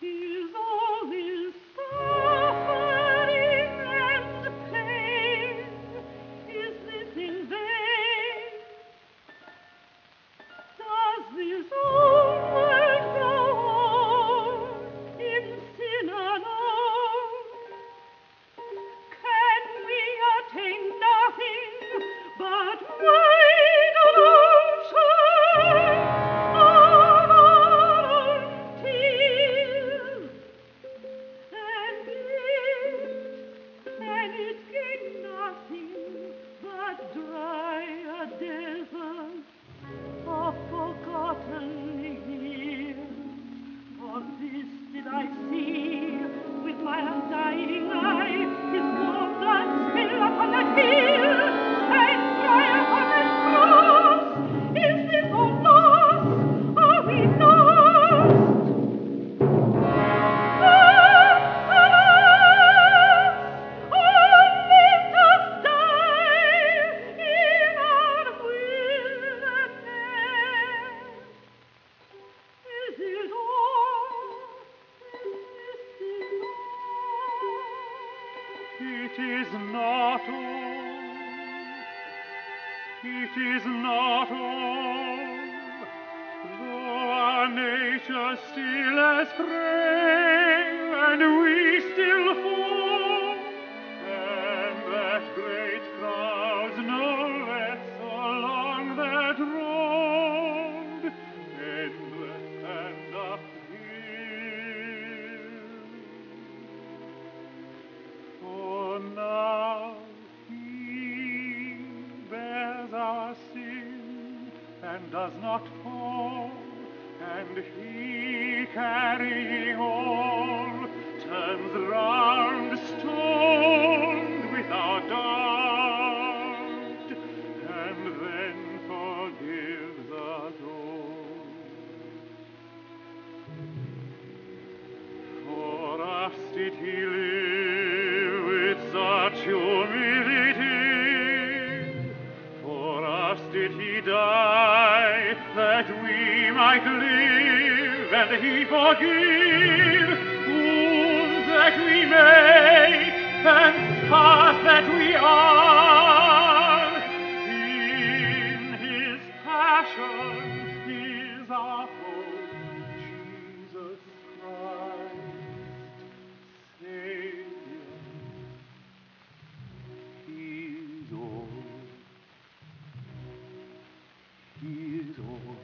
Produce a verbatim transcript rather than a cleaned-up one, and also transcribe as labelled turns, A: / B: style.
A: Is all this suffering and pain, is this in vain? Does this old world go on in sin alone? Can we attain nothing but wide ocean of our tears? And it, and it gain nothing but dry a desert of forgotten years. For this did I see with my undying eye, his warm blood spill upon that hill and cry upon that cross. Is this all lost? Are we lost? Ah, alas! Oh, let us die in our wilderness. Is it all? Is this all? It is not all. It is not all. Though our nature still as frail, and we still fall, and that great crowds no less along that road, endless and uphill. For now he bears our sin and does not fall, and he, carrying all, turns round stoned without doubt, and then forgives us all. For us did he live with such humility, for us did he die, that we might live, and he forgive, wounds that we make, and scars that we are. In his passion is our hope, Jesus Christ, Savior. He's all. He is all.